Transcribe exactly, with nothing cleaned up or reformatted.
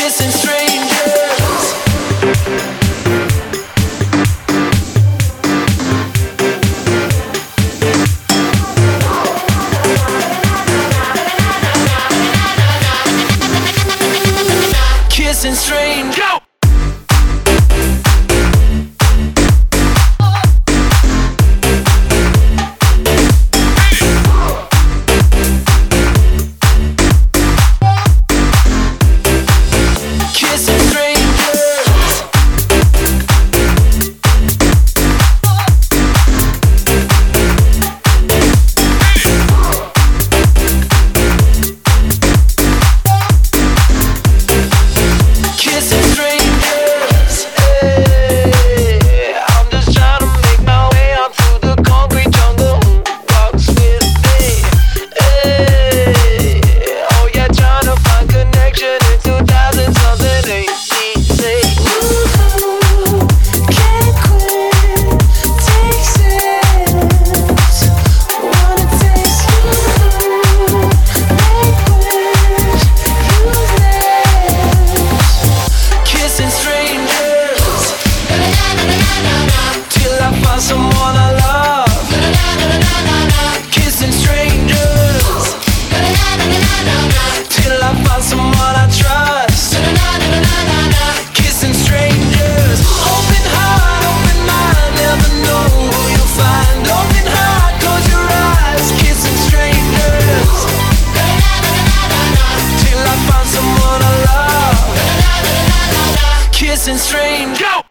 Kissing strangers. Kissing strangers. Go! Someone I love, kissing strangers, till I find someone I trust, kissing strangers. Open heart, open mind, never know who you'll find. Open heart, close your eyes, kissing strangers, till I find someone I love, kissing strangers. Go!